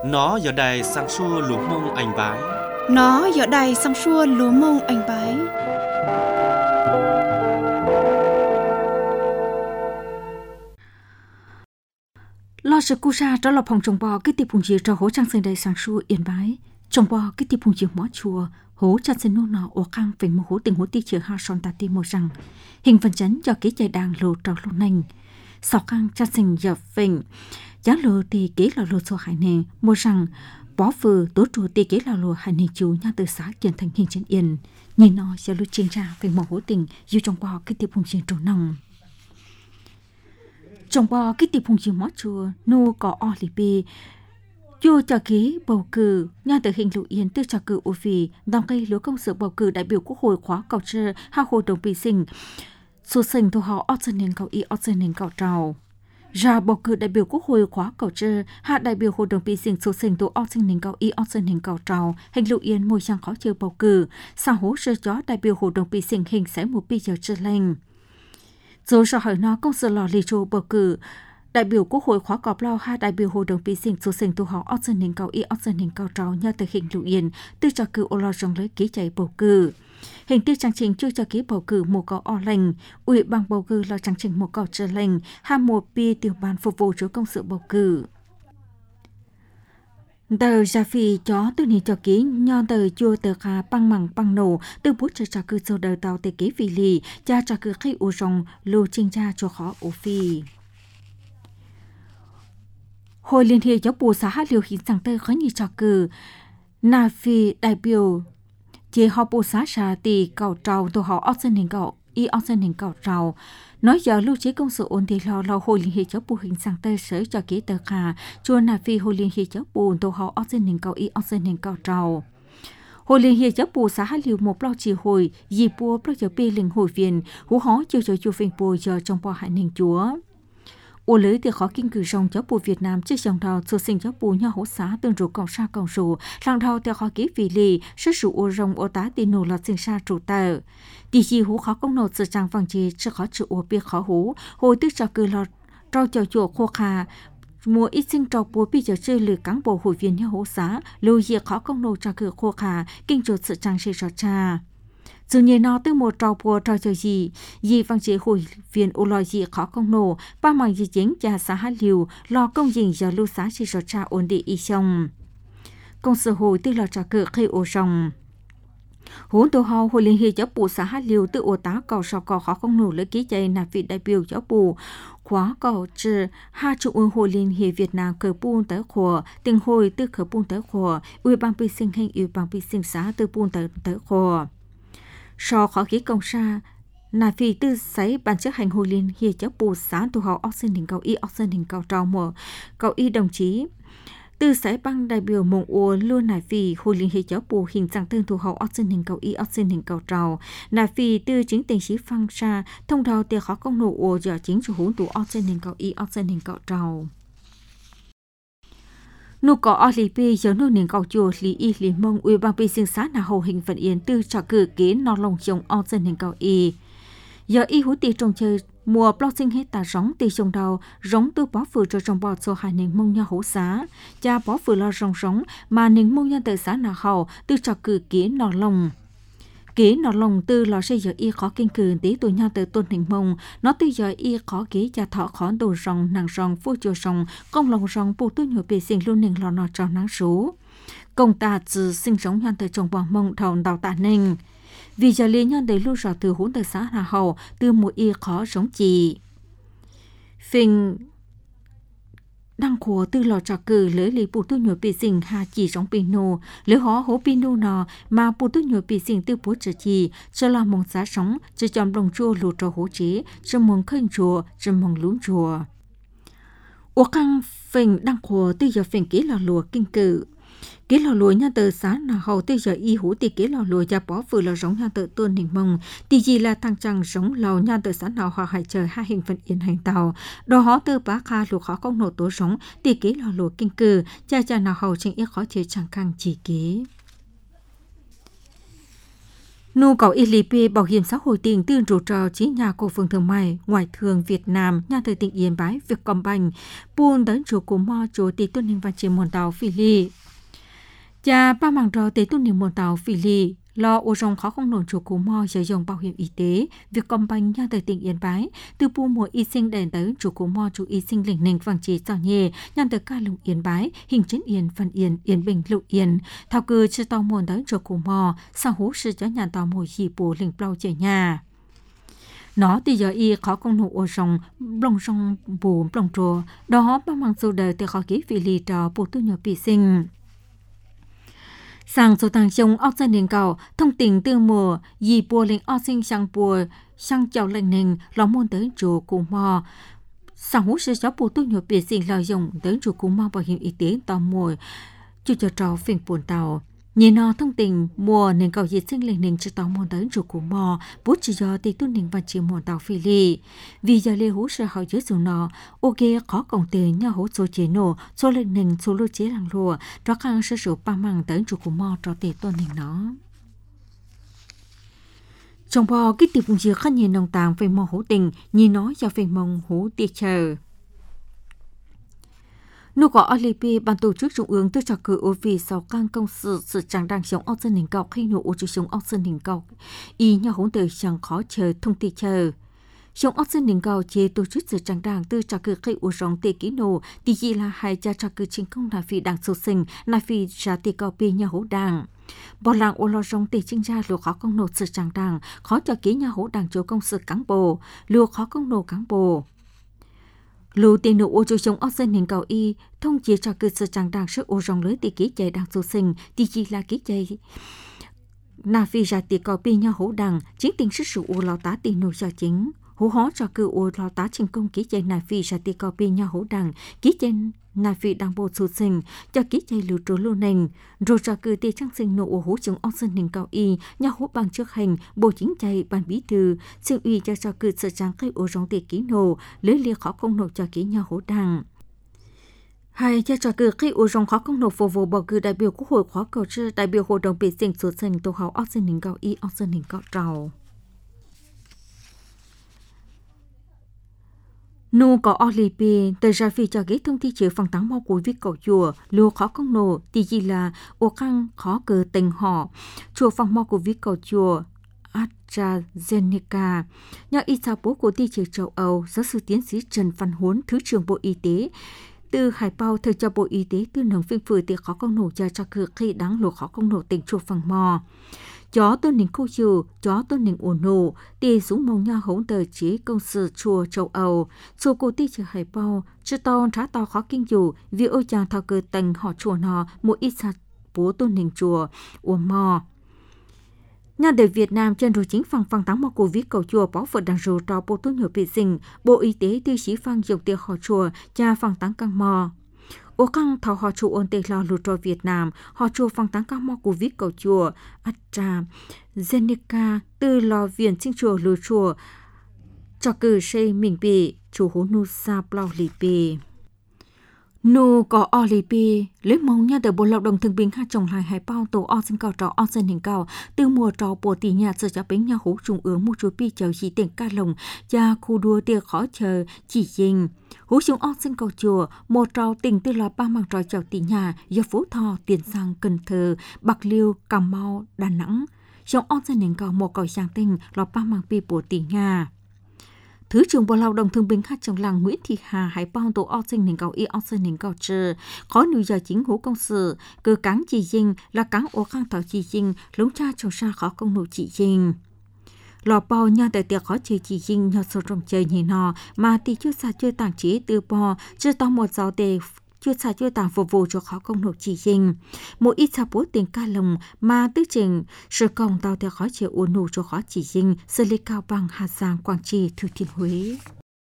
Nó giờ đây sang xua lúa mông anh bái. Nó giờ đây sang xua lúa mông anh bái. Lo sự cú sa cho lọc phòng trồng bò cái tiệp phùng gì cho hỗ trang sinh đây sang xua yên bái. Trồng bò cái tiệp phùng gì mỏ chùa hỗ trang sinh nô nọ ở cang phải một hỗ tình hỗ ti chữa ha son ta ti một rằng hình phần chấn cho cái chạy đàng lô trâu lô nành. Sau cang trang sinh giờ phình giá lô thì kế là lô số hải nè một rằng bó phừ tố chùa ti kế là lô hải nè chú nha từ xã kiến thành hình chân yên nhìn nó sẽ lưu trên ra phải một hỗ tình yêu trồng bò cái tiệp phùng gì trổ nòng. Trong bò cái tiệp phùng chiều mót chùa nô có o lì bì vô cho ký bầu cử nhà từ hình lụ yên từ cho cử ô phì đong cây lúa công sự bầu cử đại biểu quốc hội khóa cầu trơ ha hội đồng bì sinh số sinh thu họ ót dân nền cầu y ót dân nền cầu trào ra bầu cử đại biểu quốc hội khóa cầu trơ hạ đại biểu hội đồng bì sinh số sinh thu ót dân nền cầu y ót dân nền cầu trào hình lụ yên môi trang khó chơi bầu cử sao hố sơ chó đại biểu hội đồng bì sinh hình sẽ một bây giờ trở lên. Rồi sau hỏi nó công sự lò lì trù bầu cử đại biểu quốc hội khóa cọp lao hai đại biểu hội đồng bì sinh số sinh tu họ ót dân nền cầu y ót dân nền cầu trào nhờ từ hình lụ yên từ cho cử ô lo rong lấy ký chạy bầu cử hình tiêu trang trình chưa cho ký bầu cử một cọ o lành ủy ban bầu cử là trang trình một cọ trở lành hai một pi tiểu ban phục vụ cho công sự bầu cử. Tờ gia phi chó từ này cho ký nhon tờ chua tờ khá băng mẳng băng nổ từ bút cho cư sâu đời tàu tê kế vì lì cha cho cư khi u rong lô chinh cha cho khó ổ phi. Hội liên hệ giáo bộ xã liều hình sang tờ khá nhì cho cư na phi đại biểu chế họ bộ xã xã tì cầu trào tổ họ ót dân hình cầu y ót dân hình cầu trào. Nói giờ lưu trí công sự ổn thì lo hội liên hệ giáo bộ hình sang tờ sở cho ký tờ khả chua na phi hội liên hệ giáo bộ tổ họ ót dân hình cầu y ót dân hình cầu trào. Hội liên hệ giáo bộ xã hai liều một lo chỉ hồi dì bùa lo giờ bê linh hội viên hú hó chưa cho chua phình bùa giờ trong bò hải nền chúa. Ô lưới thì khó kinh cử rong giáo bộ Việt Nam trước dòng đào số sinh giáo bộ nhau hỗ xã tương rủ cộng sa cộng rủ làng đào theo khó ký vì lì sức rủ ô rong ô tá tì nổ là sinh sa trụ tờ tì chi hú khó công nộp sự trang vàng chì chưa khó chịu ô bia khó hú hồi tức cho cử lọt trao cho chuột khô khà mùa ít sinh trò bùa bây giờ chơi lừa cán bộ hội viên nhau hỗ xã lưu diệt khó công nộp cho cử khô khà kinh chuột sự trang sĩ rõ cha. Dù nhờ nó từ một trò bùa trò cho gì vang chế hội viên ô lò gì khó công nổ, ba mạng gì chính cha xã hát liều, lo công dình giờ lưu xã chỉ rõ cha ổn định y xong. Công sự hội tư lò trò cử khi ô rồng. Hốn tổ hào hội liên hệ giáo bộ xã hát liều tự ô tá cầu sò cò khó công nổ lấy ký chạy nạp vị đại biểu giáo bộ. Khóa cầu trừ hai trung ương hội liên hệ Việt Nam cờ buôn tới khổ, tình hội tư khờ buôn tới khổ, ủy ban bì sinh hành ủy ban bì sinh xã tư buôn tới khổ. So khó ký công sa là vì tư sấy ban chấp hành hội liên hiệp giáo bộ xã tu họ oxen hình cầu y oxen hình cầu trào mở cầu y đồng chí tư sấy băng đại biểu mong ua luôn là vì hội liên hiệp giáo bộ hình dạng tương tu họ oxen hình cầu y oxen hình cầu trào là vì tư chính tình sĩ phăng sa thông thầu tiền khó công nổ ua giờ chính chủ huấn tu oxen hình cầu y oxen hình cầu trào. Nô có ở lì bì giờ nô nền cầu chùa lì y lì mông ủy ban bì sinh xã là hồ hình phận yên tư cho cử kế nó lồng trồng ở dân nền cầu y. Giờ y hú tì trồng chơi mùa bao sinh hết tà rống tì trồng đầu rống tư bó vừa cho trồng bò số hai nền mông nha hổ xã. Cha bó vừa lo rống mà nền mông nha tờ xã là hậu tư cho cử kế nó lồng. Kế nó lồng tư lò xây giờ y khó kinh cử tí tuổi nhau từ tôn hình mông nó tư giờ y khó kế cha thọ khó đồ rong nàng rong phu chùa rong công lòng rong bù tu nhựa bề sinh luôn nền lò nọ trò nắng số công ta chỉ sinh sống nhau từ trồng bò mông thầu đào tạ nền vì giờ liên nhau từ lưu rõ từ huấn từ xã là hậu từ một y khó sống chỉ phình đăng khổ tư lò trò cử lưỡi lì bù tu nhựa bì sinh hà chỉ giống pino lưỡi hó hố pino nọ mà bù tu nhựa bì sinh tư bố trở chỉ cho là mong giá sống cho chọn đồng chua lù trò hố chế cho mong khơi chùa cho mong lún chùa ô căng phình đăng khổ tư giờ phình kỹ lò lùa kinh cử kỹ lò lùa nha từ sáng là hầu tư giờ y hú thì kỹ lò lùa gia bó vừa là giống nha từ tuôn hình mông thì gì là thằng chàng giống lò nha từ sáng nào họ hãy chờ hai hình phận yên hành tàu đồ họ từ bá kha lùa khó công nổ tố giống thì kỹ lò lùa kinh cử cha nào hầu chính ít khó chơi chẳng càng chỉ kỹ Nhu cầu ILP bảo hiểm xã hội tỉnh tương trụ trò chỉ nhà cổ phần thương mại ngoại thương Việt Nam nhà thời tỉnh Yên Bái Vietcombank buôn đến chủ của mò chủ tỷ tuân hình và chỉ môn tàu phi ly. Cha ba mảng trò tỷ tuân hình môn tàu phi ly lo ô rong khó không nổi chủ của mò sử dụng bảo hiểm y tế Vietcombank nhà thời tỉnh Yên Bái từ buôn mùa y sinh đèn tới chủ của mò chủ y sinh lĩnh nình vàng chỉ sao nhẹ nhằm tới ca lùng Yên Bái hình chấn Yên Văn Yên Yên Bình Lục Yên thao cư chưa tàu môn tới chủ của mò sao hú sự cho nhà tàu mùa gì bù lĩnh plau chơi nhà nó thì giờ y khó công nụ ô rong blong rong bù blong trồ đó ba mảng số đời thì khó ký vì lì trò bù tu nhỏ bị sinh sang số thằng chồng ốc dân nền cầu thông tin từ mùa dì bùa lệnh ốc sinh sang bùa sang chào lệnh nền lo môn tới chủ cùng mò sang hú sư cháu bùa tu nhỏ bị sinh lợi dụng tới chủ cùng mò bảo hiểm y tế tàu mùa chú cho trò phiền buồn tàu nhìn nó thông tin mùa nền cầu dịch sinh lệnh nền cho tàu môn tới chủ cùng mò bút chỉ do tỷ tu nền và chỉ mùa tàu phi lì vì giờ lê hú sư họ dưới dù nó ok khó công tiền nhau hú số chế nổ số lệnh nền số lô chế làng lùa cho khang sử dụng ba măng tới chủ cùng mò cho tỷ tu nền nó trong bò cái tiệp chia khăn nhìn nông tàng về mò hú tình nhìn nó cho về mong hú tiệt chờ Nô có ILP ban tổ chức trung ương tư cho cử ô vì sau căng công sự chẳng đang sống ốc dân hình cầu khi nô ô chủ sống ốc dân hình cầu y nhau hỗn đời chẳng khó chờ thông tin chờ sống ốc dân hình cầu chế tổ chức sự chẳng đang tư cho cử khi ô rong tê kỹ nô thì chỉ là hai cha cho cử chính công là vì đang sâu sinh là vì trả tê cầu pi nhau hỗ đảng bỏ làng ô lo rong tê chính ra lùa khó công nô sự chẳng đang khó cho kỹ nhau hỗ đảng chỗ công sự cán bộ lùa khó công nô cán bộ Lưu tiền nụ ô chủ sống ốc dân hình cầu y thông chia cho cơ sở trang đảng sức ô rong lưới tỷ ký chạy đang số sinh thì chỉ là ký chạy na phi ra tỷ cầu pi nhau hỗ đằng chính tình sức sự ô lao tá tiền nụ cho chính hỗ hó cho cơ ô lao tá thành công ký chạy na phi ra tỷ cầu pi nhau hỗ đằng ký chạy na phi đang bộ số sinh cho ký chạy lưu trú lưu nền rồi cho cơ tỷ trang sinh nụ ô hỗ chúng ốc dân hình cầu y nhau hỗ bằng trước hành bộ chính chạy ban bí thư sự uy cho cơ sở trang cây ô rong tỷ ký nổ lấy lia khó công nổ cho ký nhau hỗ đằng hai cha trò cử khi u rong khó công nộp phục vụ bầu cử đại biểu quốc hội khóa cầu chưa đại biểu hội đồng bị sinh số sinh tổ hợp ốc dân hình cầu y ốc dân hình cầu trào nô có ILP từ ra phi cho ghế thông tin chữ phòng táng mò của viết cầu chùa lưu khó công nổ thì chỉ là ô khăn khó cử tình họ chùa phòng mò của viết cầu chùa AstraZeneca nhà y tá bố của thị trường châu Âu giáo sư tiến sĩ Trần Văn Huấn thứ trưởng Bộ Y tế từ Hải Bao thời cho Bộ Y tế tư nồng phiên phử thì khó công nổ cho cử khi đáng lộ khó công nổ tỉnh chùa phòng mò chó tôn nình khu chùa chó tôn nình ổn nổ thì xuống mong nhau hỗn tờ chế công sự chùa châu Âu chùa cổ ti chữ Hải Bao chữ tàu trá tàu khó kinh dù vì ôi chàng thao cơ tành họ chùa nọ một ít sạch bố tôn nình chùa uổng mò nhà đời Việt Nam trên rồi chính phòng táng mò của viết cầu chùa bảo vật đằng rù trò bộ tu nhiều bị sinh Bộ Y tế tiêu chí phang dùng tiền họ chùa cha phòng táng căng mò ô căng thảo họ chùa ôn tê lo lụt trò Việt Nam họ chùa phòng táng căng mò của viết cầu chùa AstraZeneca từ lò viện sinh chùa lụt chùa cho cử xây mình bị chủ hú nu sa plau lì bì nô có ILP lấy mong nhà đời bộ lao động thương binh hai chồng lại Hải Bao tổ o sinh cao trò o sinh hình cao từ mùa trò bộ tỷ nhà sở cho bánh nhà hú trung ương một chú pi chờ chỉ tiền ca lồng cha khu đua tiệc khó chờ chỉ dình hú trung o sinh cầu chùa một trò tỉnh từ là ba mảng trò chào tỷ nhà do Phú Thọ Tiền Giang Cần Thơ Bạc Liêu Cà Mau Đà Nẵng trong o sinh hình cao một cõi giang tinh là ba mảng pi bộ tỷ nhà Thứ trưởng Bộ Lao động Thương binh Hát trong làng Nguyễn Thị Hà Hải Bao tổ o sinh hình cầu y o sinh hình cầu trừ khó nuôi giờ chính hữu công sự cơ cáng chỉ dinh là cáng ô khang thảo chỉ dinh lống cha trồng xa khó công nụ chỉ dinh lò bao nhà tại tiệc khó chơi chỉ dinh nhờ sâu trong chơi nhìn nó mà thì chưa xa chưa tàng trí từ bò chưa to một giáo đề chưa xa chưa tàng phục vụ cho khó công nộp chỉ dinh một ít xa bố tiền ca lồng mà tư trình sự công tàu theo khó chịu uốn nụ cho khó chỉ dinh xử lý cao bằng Hà Giang Quảng Trị Thừa Thiên Huế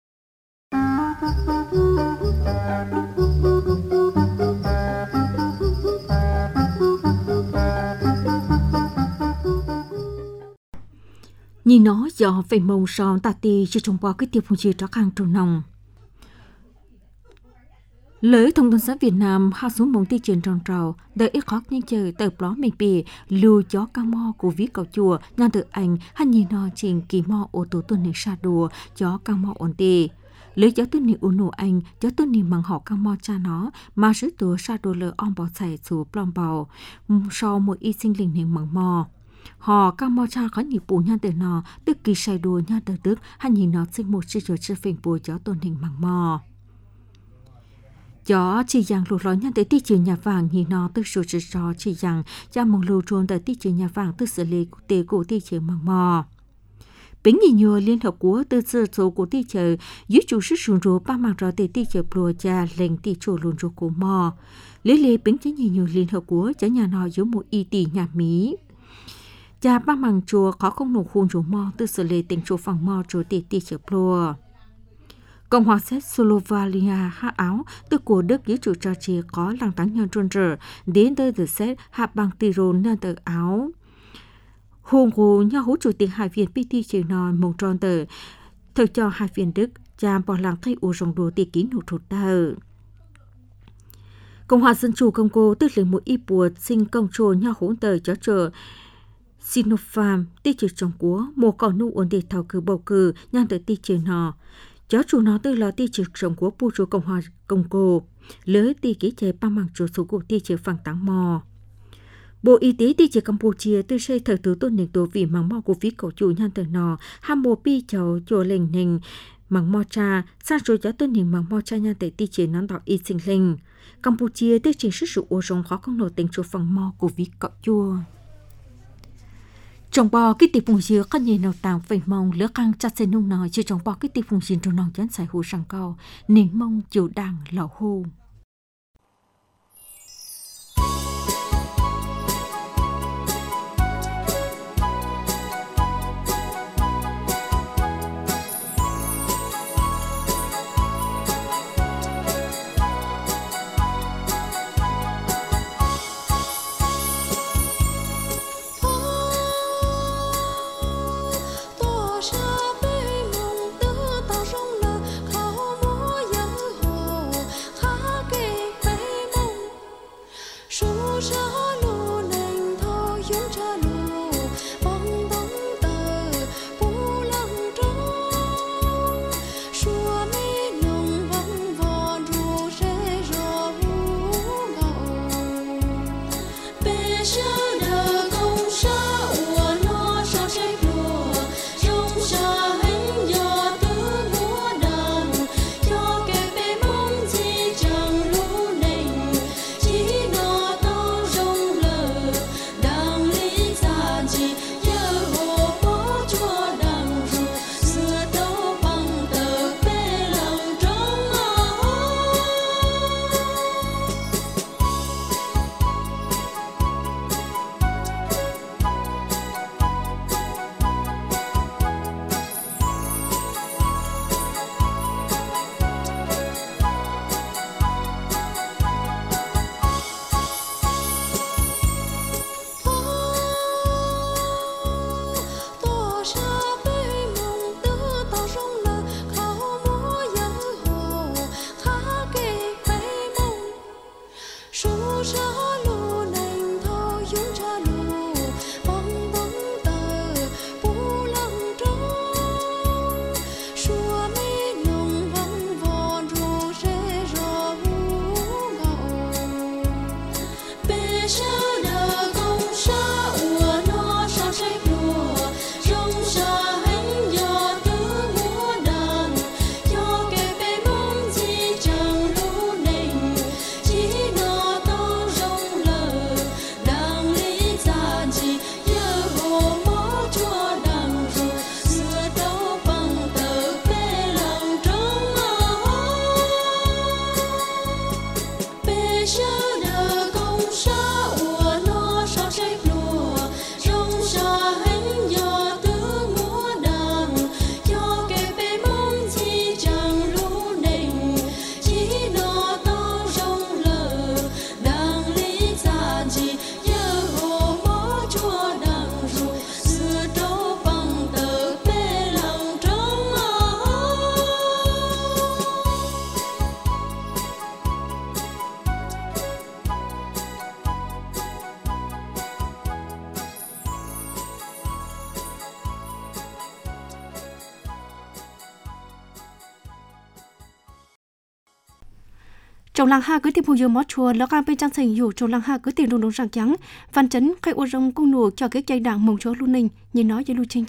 nhìn nó do phải mông son tà tì chưa trông qua cái tiệp phong trì trắc hàng trồn nòng Lưới thông tấn xã Việt Nam hạ xuống mong ti truyền tròn trào, đợi ít khó nhanh chờ tờ blog mình bì lưu chó ca mò của ví cầu chùa, nhà tự anh hay nhìn nó trình kỳ mò ô tô tuần này xa đùa, chó ca mò ổn tì. Lưới chó tuần này ủ nổ anh, chó tuần này mang họ ca mò cha nó, mà sứ tùa xa đùa lỡ ong bỏ chạy xuống plom bào, sau một ít sinh linh hình mang mò. Họ ca mò cha có nhịp bù nha tự nó, tức kỳ say đùa nha tự tức, hay nhìn nó sinh một sự trở phình bùa chó tuần hình mang mò. Chó chỉ rằng lụt lói nhân tới tí chữ nhà vàng nhìn nó từ số chữ cho chỉ rằng cha mong lưu trôn tới tí chữ nhà vàng từ xử lý quốc tế của tí chữ mang mò. Bính nhìn nhờ Liên Hợp Quốc từ sự số của tí chữ dưới chủ sức xuống rùa ba mạng rõ tới tí chữ plua cha lệnh tí chủ luôn rùa của mò. Lý bính chế nhìn nhờ Liên Hợp Quốc cho nhà nó dưới một y tỷ nhà Mỹ. Cha ba mạng chùa có không nổ khuôn rùa mò từ xử lý tình chủ phòng mò rùa tí chữ plua. Cộng hòa Séc Slovakia hạ áo từ của Đức dưới chủ trò chỉ có làng táng nhân trôn trở đến tới từ Séc hạ bằng Tyrol nơi tờ áo. Hùng hồ nhau hỗ chủ tịch Hải viện PT chỉ nói mong tròn tờ thời cho Hải viện Đức chàm bỏ làng thay ủ rồng đồ tì ký nụ thụt tờ. Cộng hòa Dân chủ Congo tức là một ít buộc sinh công trồ nhau hỗn tờ cho trở Sinopharm tí trừ trong của một con nụ ổn định thảo cử bầu cử nhan tờ tí trừ nọ. Chó chủ nó từ là ti trực sống của Pu chủ Cộng hòa Congo, lưới ti ký chế ba mạng chủ số của ti trực phẳng táng mò. Bộ Y tế ti trực Campuchia từ xây thời thứ tôn nền tổ vì mảng mò của phí cầu chủ nhan tờ nò, ham mô pi cháu chùa lệnh nền mảng mò cha, sang rồi chó tôn nền mảng mò cha nhan tờ ti trực nón đỏ y sinh linh. Campuchia ti trực sức sự ô rong khó không nổi tình chủ phẳng mò của phí cầu chùa. Trong bò cái tiệp phùng dừa có nhiều nào tàng phải mong lỡ căng chặt xe nung nói chứ trong bò cái tiệp phùng dừa trong nòng chán xài hồ sang cao nên mong chiều đàng lão hô. trong làng ha cứ tìm hồ mó chùa lỡ can bên trang thànhอยู่trong làng ha cứ tìm đồng rạng trắng văn chấn khai ô rong cung nụ cho cái cây đảng mông chó luôn ninh nhìn nói với lưu tranh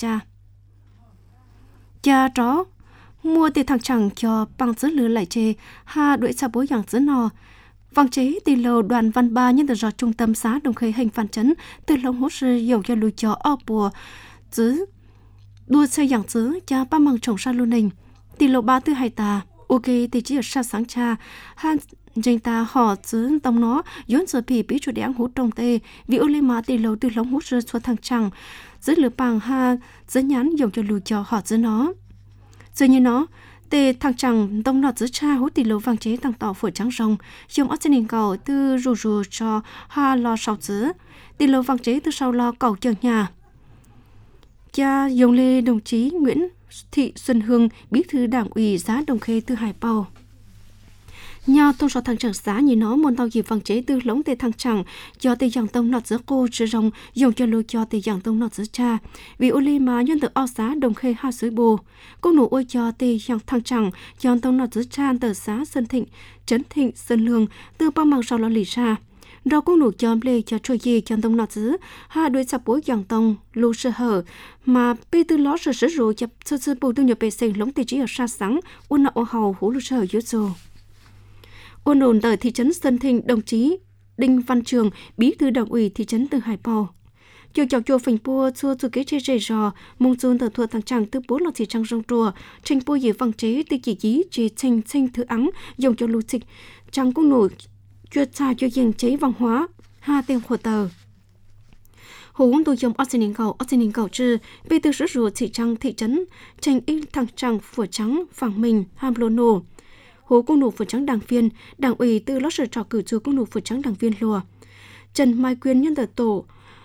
cha chó mua tiền thằng chẳng cho bằng giữ lừa lại chê ha đuổi xa bối dạng giữ nò vang chế từ lầu đoàn văn ba nhân từ do trung tâm xã đồng khởi hành văn chấn từ lồng hốt sư dòng cho lùi cho o bùa giữ đua xây dạng giữ cha ba măng trồng sa luôn ninh từ lầu ba tư hai tà ok thì chỉ ở sa sáng cha ha dân ta họ giữ tông nó dọn giờ bị chủ đề hút trong tê vì ô lê mà từ lầu từ lồng hốt sư xuống thằng chẳng giữ lửa bằng ha giữ nhắn dòng cho lùi cho họ giữ nó giờ như nó tê thằng chẳng tông nọ giữ cha hút từ lầu vàng chế thằng tỏ phổi trắng rồng dùng ớt xin cầu từ rù cho ha lo sau giữ từ lầu vàng chế từ sau lo cầu chờ nhà cha dùng lê đồng chí Nguyễn Thị Xuân Hương bí thư đảng ủy xã Đồng Khê từ Hải Bào nhà tôn số thằng chẳng xã như nó môn tàu gì vàng chế từ lống tê thằng chẳng cho tê dạng tông nọt giữa cô chứ rồng dùng cho lô cho tê dạng tông nọt giữa cha vì ô ly mà nhân từ o xã Đồng Khê ha suối bồ cô nụ ôi cho tê dạng thằng chẳng cho tông nọt giữa cha từ xã Sơn Thịnh Trấn Thịnh Sơn Lương từ bao màu sau lo lì ra rồi cô nụ cho lê cho trôi gì cho tông nọt giữa ha đuôi sập bối dạng tông lô sơ hở mà bê từ ló sơ rồi chập sơ bồ tu nhập bê xình lống tê chỉ ở xa sáng ôn nọ hầu hú lô sơ hở dưới rồi ôn đồn tại thị trấn Sơn Thịnh đồng chí Đinh Văn Trường bí thư đảng ủy thị trấn từ Hải Bào chiều chọc chùa phình pua chua chua kế chê rò mong chun từ thua thằng chàng từ bố lọt chỉ trăng rong chùa tranh pua gì văng chế từ chỉ dí chế tranh thứ ắng dùng cho lưu dịch trăng cũng nổi chua cha cho dừng chế văn hóa ha tên khổ tờ hú tôi dùng oxygen cầu trừ bí thư sử dụng thị trấn tranh in thằng chàng phủa trắng phẳng mình ham lô nổ hồ công nụ phượng trắng đảng viên đảng ủy từ lót sở trò cử chúa công nụ phượng trắng đảng viên lùa Trần Mai Quyên nhân tờ tổ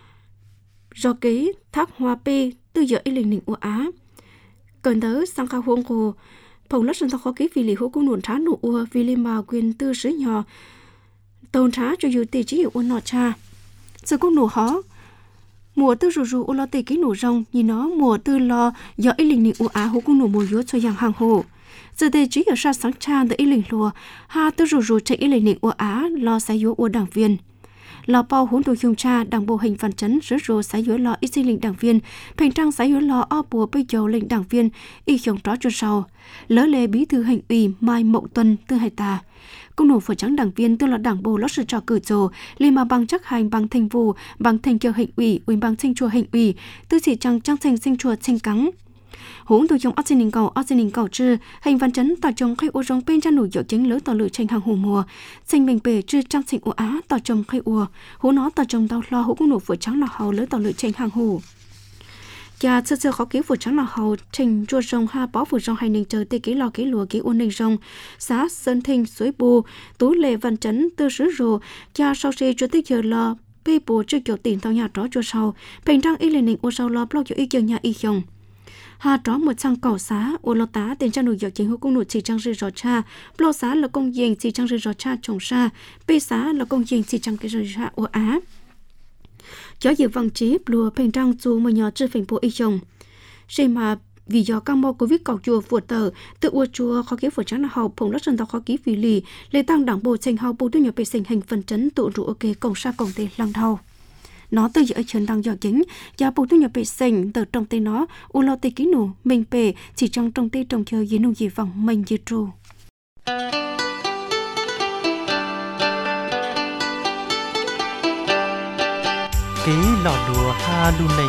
do kế thác hoa p từ giờ ý linh nịnh của Á cần tới sang khao huống hồ phòng lót sân thọ khó kế vì lý hồ công nụ trá nụ ua vì liên mà Quyên từ sứ nhỏ tồn trá cho dù tỷ chỉ hiệu ua nọ cha sự công nụ hó mùa tư rù u lo tỷ ký nụ rong nhìn nó mùa tư lo giờ ý linh nịnh của Á hồ công nụ mùa yếu cho dạng hàng hồ giờ đây chỉ ở xa sáng tràn tới ý linh lùa ha tư rù chạy ý linh nịnh của Á lo sai yếu của đảng viên lo bao huấn đồ dùng cha đảng bộ hình văn chấn rứ sai yếu lo ý sinh linh đảng viên thành trang sai yếu lo o bùa bây giờ lệnh đảng viên ý dùng đó cho sau lỡ lề bí thư hành ủy Mai Mậu Tuần từ Hải Tà công nổ phở trắng đảng viên tư là đảng bộ lót sự trò cử trồ liên mà bằng chấp hành bằng thành vụ bằng thành chờ hành ủy ủy bằng thanh chùa hành ủy tư chỉ trang thành sinh chùa thanh cắng huống từ trong oxygen cầu trừ hành văn chấn tỏ trong khai ô rong bên cha nổi dạo chính lớn tỏ lửa tranh hàng hồ mùa xanh bình bề trừ trang sinh ô Á tỏ trong khai ua hú nó tỏ trong đau lo hú cũng nổ phở trắng là hầu lớn tỏ lửa tranh hàng hồ cha sơ khó ký phở trắng là hầu trình chua rong ha bó phở rong hành ninh chờ tê ký lò ký lùa ký ôn ninh rong xã Sơn Thịnh suối bù tú lệ văn chấn tư sứ rồ cha sau xe cho tới giờ lo bê bù chưa kiểu tiền tao nhà đó chua sau bình trang y lên ninh ô sau lo blog cho y chờ nhà y dòng ha đó một trang cầu xá ô lo tá tiền cha nổi dạo chính hữu công nổi chỉ trang rơi rõ cha lo xá là công diện chỉ trang rơi rõ cha trồng xa bê xá là công diện chỉ trang cái rơi ra ô Á chó dự văn chế lùa bình trang dù mà nhỏ chưa phình bộ y chồng xem mà vì do cam mô covid cầu chùa phượt tờ tự ua chùa khó ký phượt trắng là hậu phồng lót dân tộc khó ký vì lì lê tăng đảng bộ tranh hậu bộ tư nhỏ bề sinh hành phần chấn tụ rủ ok cổng xa cổng tê lăng thâu nó từ giữa chân đang dò chính và bộ tư nhập bề sinh từ trong tay nó u lo tê ký nụ mình bề chỉ trong tê trồng chơi gì nụ gì vòng mình gì trù ký lò đùa ha lu nình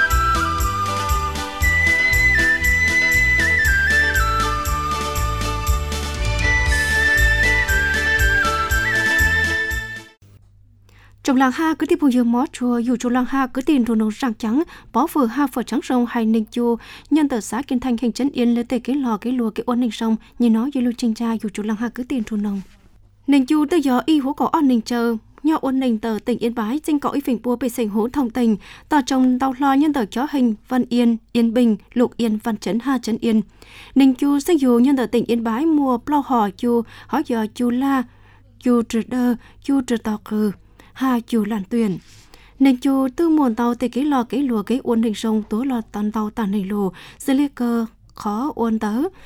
trong làng ha cứ tìm nhiều mó chùa dù trong làng ha cứ tìm đồ nông rạng trắng bó phở ha phở trắng sông hay ninh chùa nhân tờ xã Kiên Thanh hành trấn yên lên tề cái lò cái lùa cái ôn ninh sông như nó như lưu tranh tra dù trong làng ha cứ tìm đồ nông ninh chùa tới giờ y hố cổ on ninh chờ nho ôn ninh tờ tỉnh Yên Bái tranh cõi phình bùa bề sành hố thông tình tờ trồng đau lo nhân tờ chó hình Văn Yên Yên Bình Lục Yên Văn Trấn ha Trấn Yên ninh chùa xây dù nhân tờ tỉnh Yên Bái mua plau hò chùa hỏi giờ chùa la chùa trừ đơ chùa trừ tàu cừ ha chùa làn tuyển nên chùa tư muôn tàu tê cái lò cái lùa cái uốn hình sông tố lò tàn tàu tàn hình lù xử lý cơ khó uốn tớ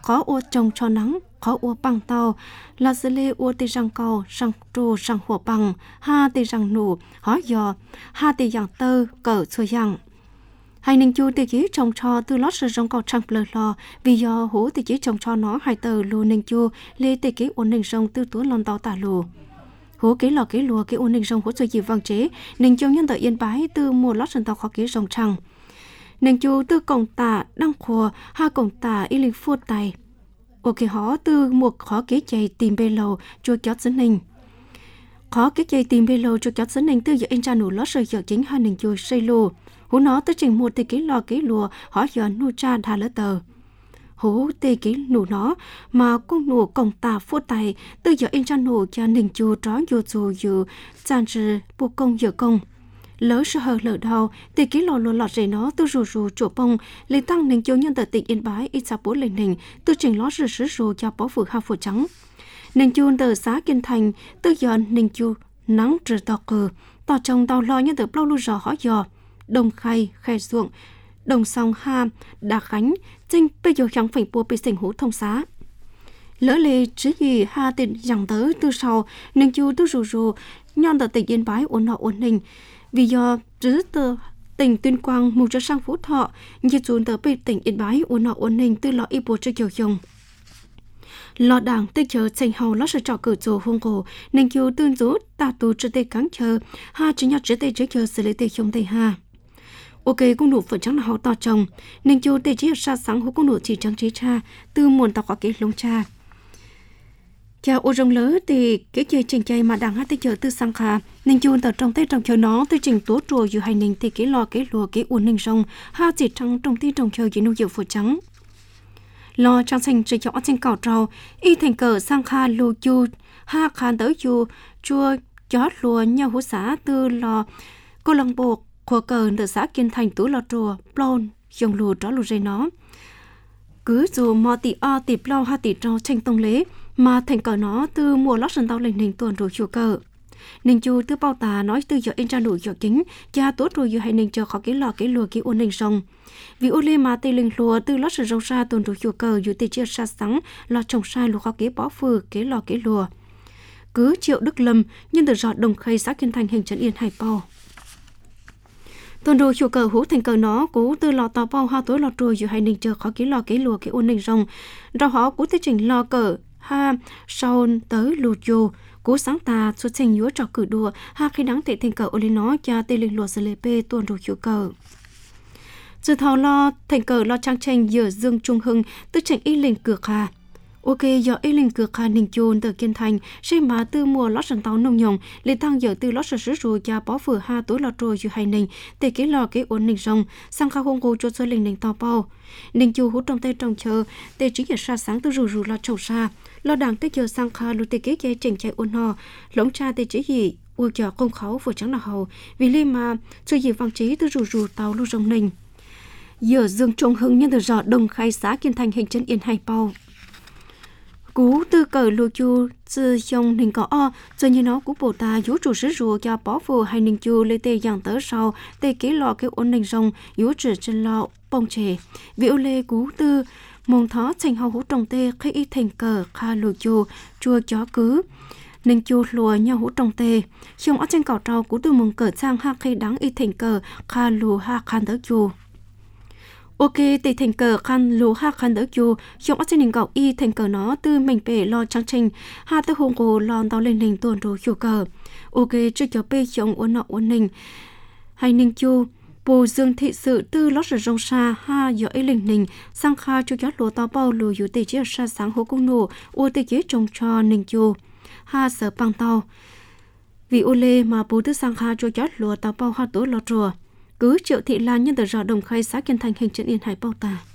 khó ô trồng cho nắng khó ô bằng tàu là xử lý ô tê răng cầu răng trù răng火bằng ha tê răng nụ hóa giò ha tê giang tơ cỡ xua giang hai ninh chu tê chỉ trồng cho từ lót sử dụng cầu trăng lờ lò vì do hú tê chỉ trồng cho nó hai tờ lù ninh chu lê tê ký ổn ninh sông từ túa lon tàu tả lù hú ký lò ký lùa ký ổn ninh sông hú sôi gì vang chế ninh chu nhân tờ yên bái từ mùa lót sử tàu khó ký rồng trăng ninh chu từ cổng tả đăng khua ha cổng tả y linh phu tài ok họ từ một khó ký chạy tìm bê lầu chua chót dẫn ninh khó ký chạy tìm bê lầu chua chót dẫn ninh từ giờ in ra nụ lót sử giờ chính hai ninh chu xây lù hú nó tới trình một tê ký lò ký lùa họ giờ nu cha đà lỡ tờ hú tê ký nụ nó mà con nụ cổng tà phu tài từ giờ in ra nụ cho ninh chu trói dù dù dù chan trừ bu công giờ công lỡ sợ hờ lỡ đau tê ký lò lùa lọt rể nó từ rù rù chỗ bông lên tăng ninh chu nhân tờ tịnh yên bái ít sa bố lên ninh từ trình lót rù sứ rù cho bó phử ha phù trắng ninh chu tờ xã kiên thành từ giờ ninh chu nắng trừ tò cờ tò trồng tàu lo nhân tờ bao lu rò họ giờ đồng khay khe ruộng đồng song ha đà khánh chính bây giờ chẳng phải bùa bị sình hú thông xá lỡ lê chứ gì ha tiền dòng tới từ sau nên chu từ rù rù nhon tờ tỉnh yên bái ổn họ ổn ninh vì do chứ tờ tỉnh tuyên quang mù cho sang phú thọ như chuồn tờ bị tỉnh yên bái ổn họ ổn ninh từ lọ y bùa cho kiểu dùng lọ đảng tới chờ tranh hầu lót sự trò cử chỗ hung cổ nên chu tương rú ta tù trở tê cắn chờ ha chỉ nhặt trở tê trở chờ xử lý tê không tê ha ok cũng đủ phần trắng là họ to chồng nên chu tê chỉ sa sáng hú cũng đủ chỉ trắng trí cha từ muôn tao có cái lông cha chào ô rồng lớn thì cái chơi trình chay mà đảng hát tê chờ từ sang khà nên chu tờ trong tê trong chờ nó từ trình tố trùa dù hay ninh thì cái lò cái lùa cái uốn ninh rồng ha chỉ trắng trong tê trong chờ chỉ nuôi dịu phở trắng lo trang sinh chỉ cho trên cỏ trâu y thành cờ sang kha lu chu ha khan tới chu chua chót lùa nhau hú xã từ lò cô lòng bộ của cờ từ xã kiên thành tú lò trùa plon dùng lùa đó lùa dây nó cứ dù mò tỉ o tỉ plon ha tỉ trâu tranh tông lế mà thành cờ nó từ mùa lót sân tàu lên hình tuần rồi chùa cờ ninh chu từ bao tà nói từ giờ in ra nụ giờ chính cha tốt rồi giờ hay ninh chờ khó cái lò cái lùa cái uốn ninh sông vì ô lê mà tê linh lùa từ lót sân rong sa tuần rồi chùa cờ dù tê chia sa sáng lò trồng sai lùa khó cái bó phừ cái lò cái lùa cứ Triệu Đức Lâm nhân từ giọt đồng khay xã Kiên Thành hình trấn Yên Hải Bao tuần rồi chùa cờ hú thành cờ nó cú từ lò tàu bao ha tối lò trùi dù hay ninh chờ khó cái lò cái lùa cái uốn ninh rong rau họ cú tê trình lò cờ ha sau tới lù chù cú sáng ta xuất trình nhúa trò cử đùa ha khi đáng tệ thành cờ ô lên nó cha tê linh lùa sờ lê pê tuần rồi chùa cờ dự thảo lo thành cờ lo trang tranh giữa Dương Trung Hưng tư trình y linh cửa hà ok giờ y linh cửa hà ninh chôn từ Kiên Thành xây mà từ mùa lót sần tàu nông nhồng lên tăng giờ từ lót sờ sứ rồi cha bó phở ha tối lò trôi dù hay ninh tê cái lò cái uốn ninh rong sang khao hông cô cho sơ linh ninh tàu bao ninh chu hút trong tay trong chờ tê chỉ giờ sa sáng từ rù rù lo trầu sa lo đảng tê giờ sang kha lu tê cái dây chỉnh chạy uốn ho lỗng cha tê chỉ gì ua chờ không khấu vừa trắng là hầu vì lên mà chơi gì vang trí từ rù rù tàu lu rong ninh giờ Dương Trung Hưng nhân từ giọt đồng khay xã Kiên Thành hình trấn Yên Hải Bao cú từ cờ lùa chu từ dòng ninh có o giờ như nó cú bồ ta vũ trụ sứ rùa cho bó phù hay ninh chu lê tê dạng tới sau tê kế lò cái ổn ninh rong vũ trụ trên lọ bông chè vì ô lê cú từ mông thó thành hậu hú trồng tê khi y thành cờ kha lùa chu chua chó cứ ninh chu lùa nhau hú trồng tê xong ở trên cỏ trâu cú từ mông cờ sang ha khi đáng y thành cờ kha lùa ha khan tới chu ok tê thành cờ khăn lúa ha khăn đỡ chu trong ác trên gạo y thành cờ nó từ mình bể lo trang trình ha tới hùng cổ lon tàu lên hình tuần rồi chu cờ ok chưa cho bê trong uốn nọ uốn ninh hay ninh chu bù Dương thị sự từ lót sờ rong sa ha giờ ấy linh ninh sang kha chu chót lúa tàu bao lúa dù tê chia sa sáng hố cung nổ ô tê chế trồng cho ninh chu ha sở bằng tàu vì ô lê mà bù từ sang kha chu chót lúa tàu bao ha tối lọt rùa cứ Triệu Thị Lan nhân từ giọt đồng khay xã Kiên Thành hình trấn Yên Hải Bao tà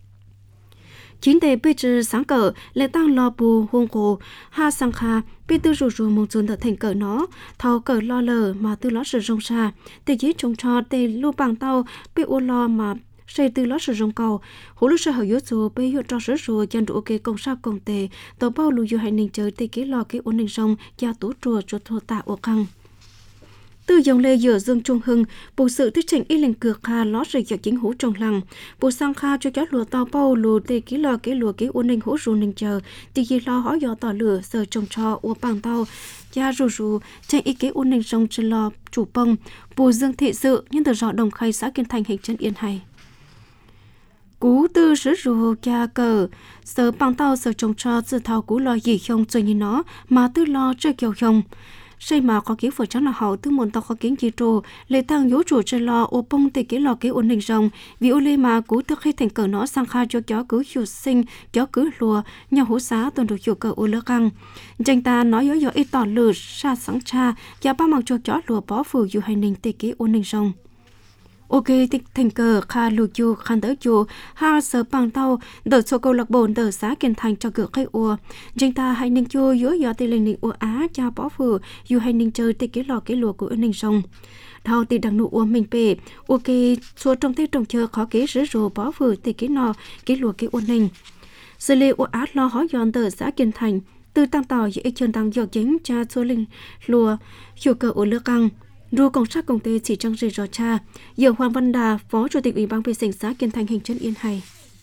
chính tề bê trừ sáng cờ lệ tăng lo bù hung cổ ha sang kha bê tư rù rù mong chuồn thành cờ nó thầu cờ lo lờ mà tư lót sử dụng xa tề chỉ trồng cho tề lu bằng tàu bê ô lo mà xây tư lót sử dụng cầu hú lu sa hở yếu số bê hiệu cho sử dụng chân đủ kê công sao công tề tàu bao lu du hành ninh chơi tề kế lo cái ổn định rong gia tú chùa cho thô tạ ô căng từ dòng lê giữa dương trung hưng bộ sự thuyết trình y lệnh cược hà ló rời giờ chính hữu trong làng bộ sang kha cho chó lùa to bao lùa tê ký lò ký lùa ký uốn ninh hữu rù ninh chờ tì gì lo hỏi dò tỏ lửa giờ trồng trò uốn bằng tàu cha rù tranh ý ký uốn ninh rồng trên lò chủ bông bộ dương thị sự nhân từ dọ đồng khay xã Kiên Thành hình chân yên hay cú tư sử rù cha cờ sở bằng tàu sở trồng trò dự thảo cú lo gì không chơi như nó mà tư lo chơi kiểu không xây mà có kiến phở trắng là hậu tư môn tao có kiến chi trù lệ tăng yếu chủ chơi lo ô bông tê kế lò kế ổn định rồng vì ô lê mà cú thức khi thành cờ nó sang kha cho chó cứ hiệu sinh chó cứ lùa nhà hú xá tuần được hiệu cờ ô lơ căng tranh ta nói yếu yếu ít tỏ lử xa sáng cha và ba mặc cho chó lùa bó phù dù hành ninh tê kế ổn định rồng ok tích thành cờ kha lù chu khan tới chu ha sở bằng tàu đợt số câu lạc bộ đợt xã Kiên Thành cho cửa cây ua chúng ta hay ninh chu yếu gió tây lên ninh ua á cha bỏ phù dù hay ninh chơi tây cái lò cái lùa của ninh sông thao tây đằng nụ ua mình bể ok số trong tây trồng chờ khó kế rứ rồ bỏ phù tây cái nọ cái lùa cái ua ninh xử lý ua á lo hỏi dọn đợt xã Kiên Thành từ tăng tàu dễ chân tăng dọc chính cha số linh lùa hiệu cờ ua lơ căng Rùa công sát công ty chỉ trong rì rò cha, giờ Hoàng Văn Đà, Phó Chủ tịch Ủy ban vệ sinh xã Kiên Thành hình chân yên hay.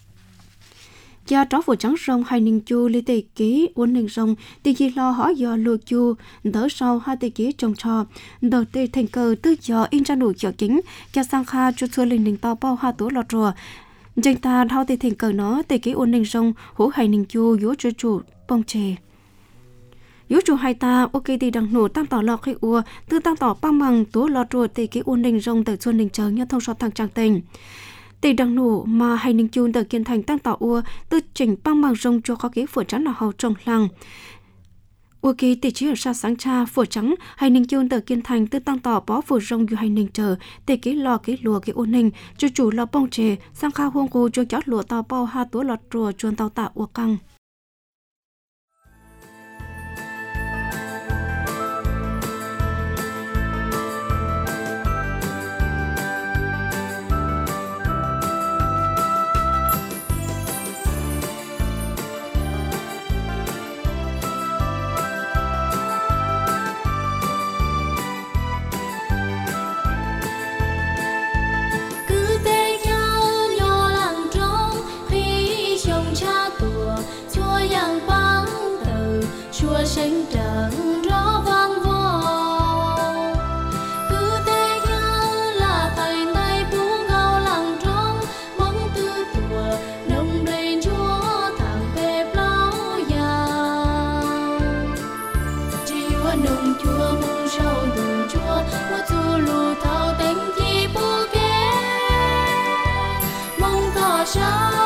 Cha tró phủ trắng rồng hai ninh chu lý tề ký uốn ninh rồng tì gì lo hỏi giờ lùa chu đỡ sau hai tề ký trồng trò đỡ tề thành cờ tư giờ in ra nụ chợ chính cha sang kha chu xưa linh ninh to bao hai tố lọt rùa danh ta thao tề thành cờ nó tề ký uốn ninh rồng hú hai ninh chu yếu chu chu bông chè yếu chủ hai ta ok thì đằng nổ tăng tỏ lọ khi ua tư tăng tỏ băng bằng tố lọt rùa tề ký uốn ninh rồng từ xuân ninh chờ như thông so thằng trang tình tề đằng nổ mà hai ninh chu từ Kiên Thành tăng tỏ ua tư chỉnh băng bằng rồng cho khó kế phở trắng là hầu trong làng ok tề chỉ ở xa sáng cha phở trắng hai ninh chu từ Kiên Thành tư tăng tỏ bó phở rồng như hai ninh chờ tề ký lò ký lùa ký uốn ninh cho chủ lò bông chè sang kha huông cô cho chót lụa tàu bao ha tố lọt rùa chuồn tàu tạ ua căng sinh trận rõ vang vọng cứ thế nhau là tay tay buông gao lặng trong bóng tư tùa nồng đầy chúa thẳng về bao giang chỉ chúa nồng chúa mong sâu từ chúa một chu lù thao đánh chi bố kế mong tỏ sáng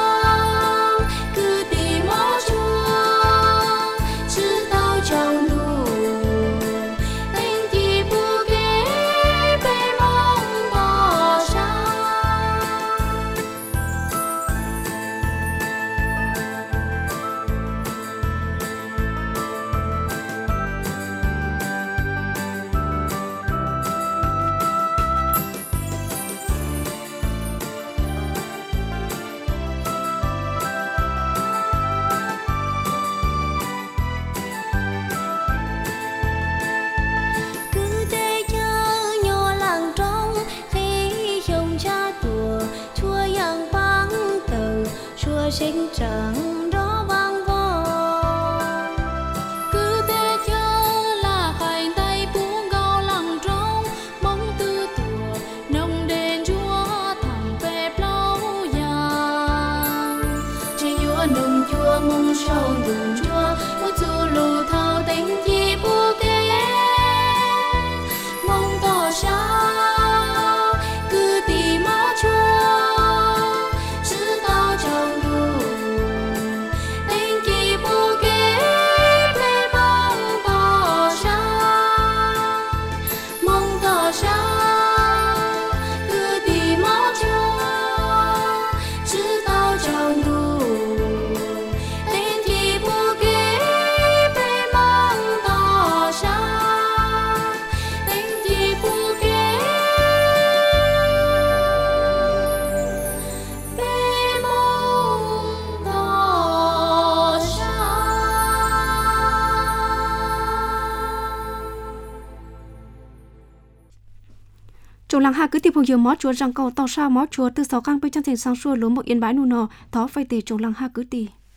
sinh trận đó vang vọng cứ thế chớ là hai tay buông gao lặng trong bóng tư tùa nồng đền chúa thẳng về lâu dài chỉ chúa nồng chúa mong sâu đường chúa một chu lù thao đánh chi bố kế mong tỏ sao cứ tìm má chúa Hãy subscribe chỗ làng ha cứ tìm giờ mó chùa rằng cầu tàu sa mó chùa từ sáu căng bên chân thành sang xuôi lúa một yên bãi nụ nọ thó phai tề chỗ làng ha cứ tì